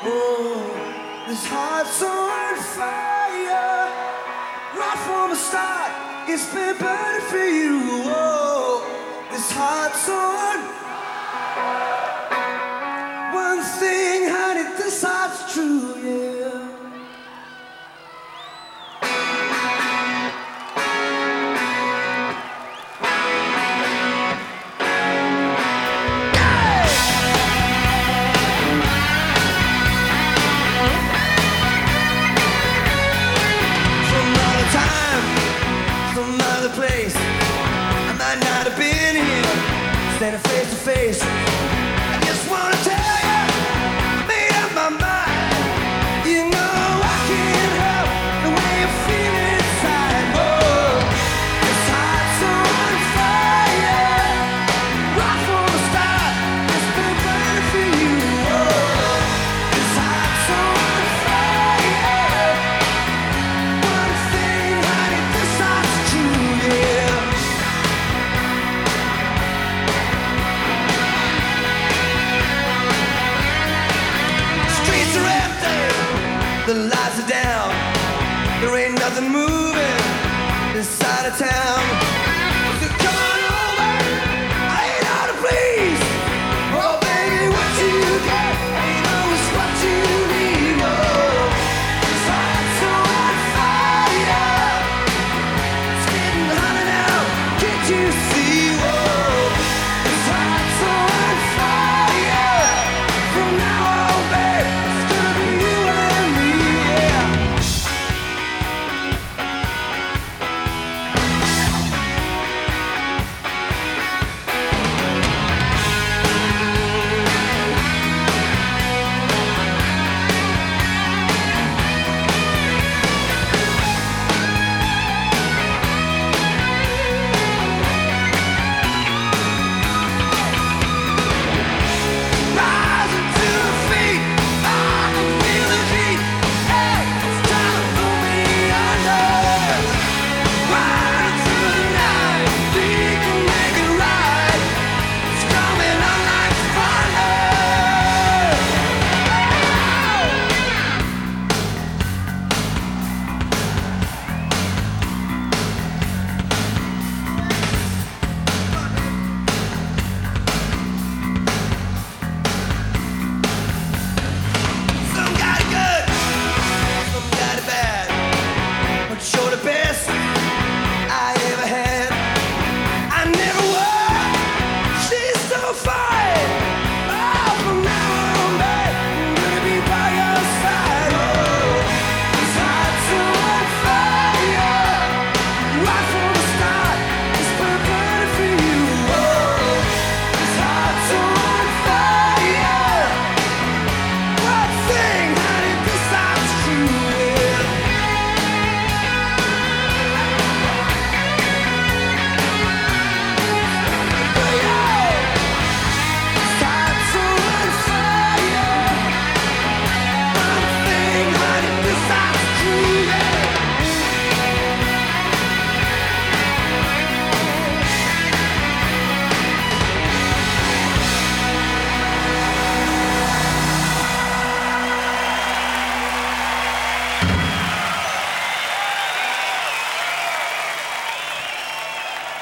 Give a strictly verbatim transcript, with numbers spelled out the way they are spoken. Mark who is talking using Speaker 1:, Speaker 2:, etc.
Speaker 1: Oh, this heart's on fire. Right from the start, it's been burning for you. Oh, this heart's on. One thing, honey, this heart's true, yeah. Place. I might not have been here, standing face to face. I just wanna tell you, I made up my mind. You know I can't help the way you feel inside. Oh, this heart's on fire. Right from the start, it's been burning for you. Oh, this heart's on fire. One thing, honey, this heart's true. The lights are down, there ain't nothing moving this side of town.